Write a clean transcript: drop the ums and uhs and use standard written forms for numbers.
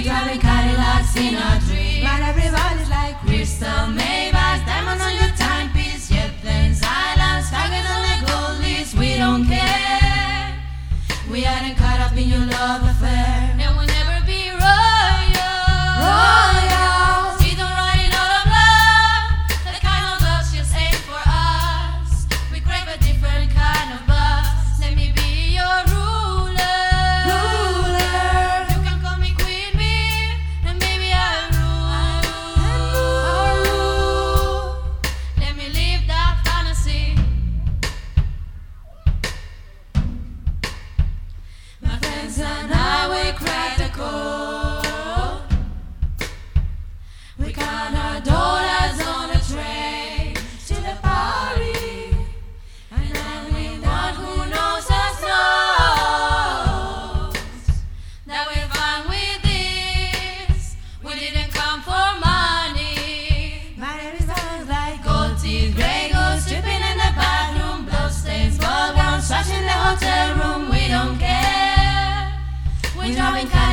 driving Cadillacs in our dreams. But everybody's like crystal Maybachs, diamonds on your timepiece, jet planes, islands, targets on the gold list. We don't care. We aren't caught up in your love affair. And we'll never be royal. Royals. We don't run in out of love, the kind of love she'll ain't for us. We crave a different kind of buzz. Let me be your ruler. Ruler. You can call me queen bee, and baby I rule. Let me live that fantasy. My friends and I, we crack the code. We count our dollars on a train to the party, and everyone who knows us knows That we're fine with this. We didn't come for money. my name is sounds like gold teeth, grey goats dripping in the bathroom, bloodstains, gold ones, trash in the hotel room. We don't care. We We're driving